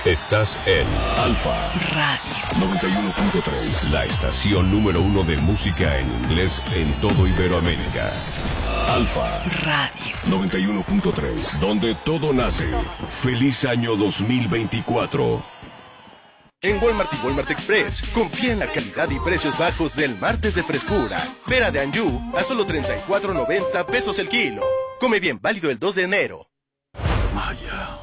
Estás en Alfa Radio 91.3, la estación número 1 de música en inglés en todo Iberoamérica. Alfa Radio 91.3, Donde todo nace. Feliz año 2024. En Walmart y Walmart Express, confía en la calidad y precios bajos del martes de frescura. Pera de Anjou a solo 34.90 pesos el kilo. Come bien, válido el 2 de enero. Maya,